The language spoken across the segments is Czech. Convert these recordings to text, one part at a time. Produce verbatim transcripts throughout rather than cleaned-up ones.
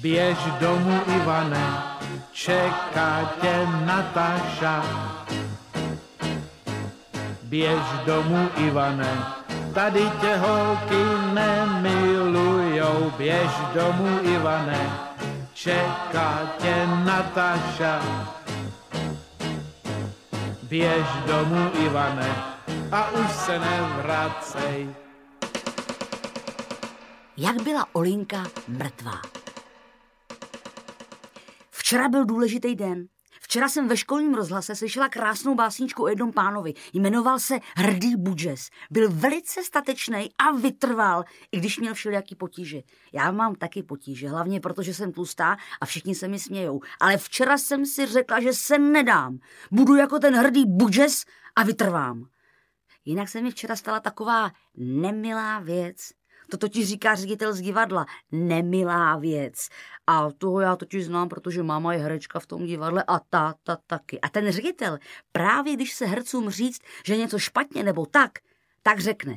Běž domů, Ivane, čeká tě Nataša. Běž domů, Ivane, tady tě holky nemilujou. Běž domů, Ivane, čeká tě Nataša. Běž domů, Ivane, a už se nevracej. Jak byla Olinka mrtvá? Včera byl důležitý den. Včera jsem ve školním rozhlase slyšela krásnou básničku o jednom pánovi. Jmenoval se Hrdý Budžes. Byl velice statečný a vytrval, i když měl všelijaký potíže. Já mám taky potíže, hlavně protože jsem tlustá a všichni se mi smějou. Ale včera jsem si řekla, že se nedám. Budu jako ten Hrdý Budžes a vytrvám. Jinak se mi včera stala taková nemilá věc. To totiž říká ředitel z divadla. Nemilá věc. A toho já totiž znám, protože máma je herečka v tom divadle a táta taky. A ten ředitel právě když se hercům říct, že něco špatně nebo tak, tak řekne.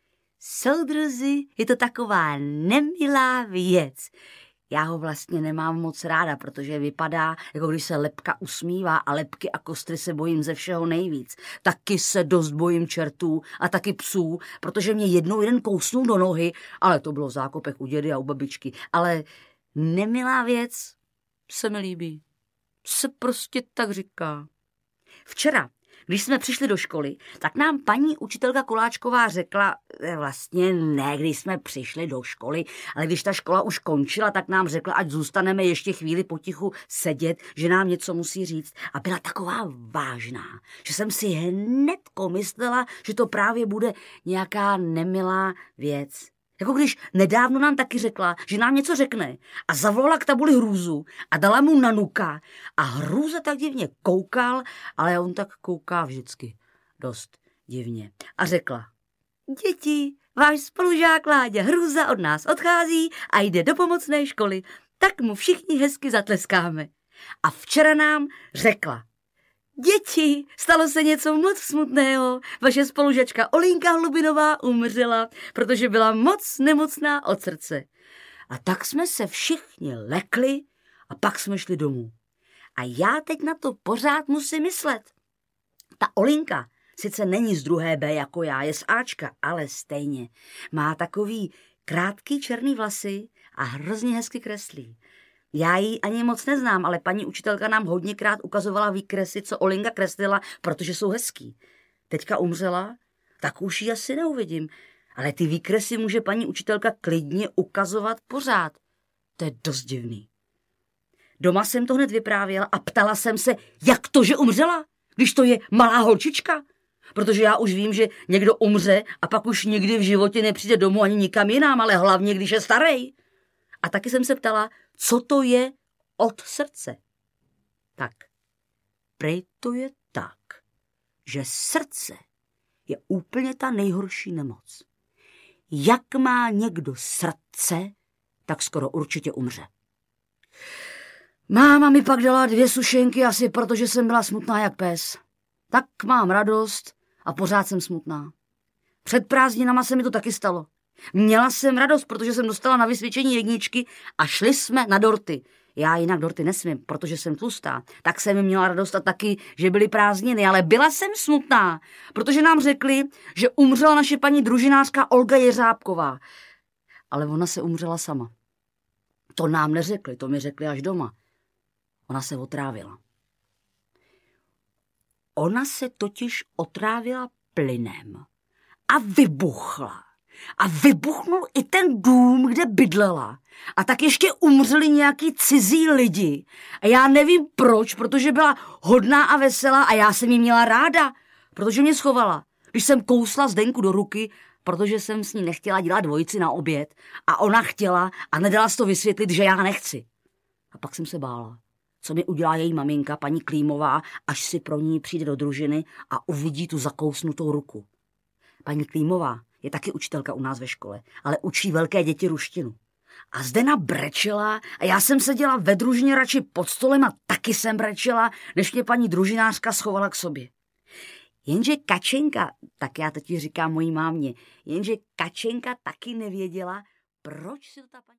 Soudruzi, je to taková nemilá věc. Já ho vlastně nemám moc ráda, protože vypadá, jako když se lebka usmívá a lebky a kostry se bojím ze všeho nejvíc. Taky se dost bojím čertů a taky psů, protože mě jednou jeden kousnul do nohy, ale to bylo v zákopech u dědy a u babičky. Ale nemilá věc se mi líbí. Se prostě tak říká. Včera, když jsme přišli do školy, tak nám paní učitelka Koláčková řekla, vlastně ne, když jsme přišli do školy, ale když ta škola už končila, tak nám řekla, ať zůstaneme ještě chvíli potichu sedět, že nám něco musí říct. A byla taková vážná, že jsem si hnedko myslela, že to právě bude nějaká nemilá věc. Jako když nedávno nám taky řekla, že nám něco řekne a zavolala k tabuli Hrůzu a dala mu na nuka a Hrůza tak divně koukal, ale on tak kouká vždycky dost divně. A řekla, děti, váš spolužák Láďa Hrůza od nás odchází a jde do pomocné školy, tak mu všichni hezky zatleskáme. A včera nám řekla, děti, stalo se něco moc smutného. Vaše spolužačka Olinka Hlubinová umřela, protože byla moc nemocná od srdce. A tak jsme se všichni lekli a pak jsme šli domů. A já teď na to pořád musím myslet. Ta Olinka sice není z druhé B jako já, je z Ačka, ale stejně. Má takový krátký černý vlasy a hrozně hezky kreslí. Já ji ani moc neznám, ale paní učitelka nám hodněkrát ukazovala výkresy, co Olinka kreslila, protože jsou hezký. Teďka umřela, tak už ji asi neuvidím. Ale ty výkresy může paní učitelka klidně ukazovat pořád. To je dost divný. Doma jsem to hned vyprávěla a ptala jsem se, jak to, že umřela, když to je malá holčička. Protože já už vím, že někdo umře a pak už nikdy v životě nepřijde domů ani nikam jinam, ale hlavně, když je starej. A taky jsem se ptala, co to je od srdce. Tak, prej to je tak, že srdce je úplně ta nejhorší nemoc. Jak má někdo srdce, tak skoro určitě umře. Máma mi pak dala dvě sušenky, asi protože jsem byla smutná jak pes. Tak mám radost a pořád jsem smutná. Před prázdninama se mi to taky stalo. Měla jsem radost, protože jsem dostala na vysvědčení jedničky a šli jsme na dorty. Já jinak dorty nesmím, protože jsem tlustá. Tak jsem měla radost a taky, že byly prázdniny, ale byla jsem smutná, protože nám řekli, že umřela naše paní družinářka Olga Jeřábková. Ale ona se umřela sama. To nám neřekli, to mi řekli až doma. Ona se otrávila. Ona se totiž otrávila plynem a vybuchla. A vybuchnul i ten dům, kde bydlela. A tak ještě umřeli nějaký cizí lidi. A já nevím proč, protože byla hodná a veselá a já jsem ji měla ráda, protože mě schovala. Když jsem kousla Zdenku do ruky, protože jsem s ní nechtěla dělat dvojici na oběd a ona chtěla a nedala si to vysvětlit, že já nechci. A pak jsem se bála, co mi udělá její maminka, paní Klímová, až si pro ní přijde do družiny a uvidí tu zakousnutou ruku. Paní Klímová je taky učitelka u nás ve škole, ale učí velké děti ruštinu. A Zdena brečela a já jsem seděla ve družině radši pod stolem a taky jsem brečela, než mě paní družinářka schovala k sobě. Jenže Kačenka, tak já teď říkám mojí mámě, jenže Kačenka taky nevěděla, proč si to ta paní...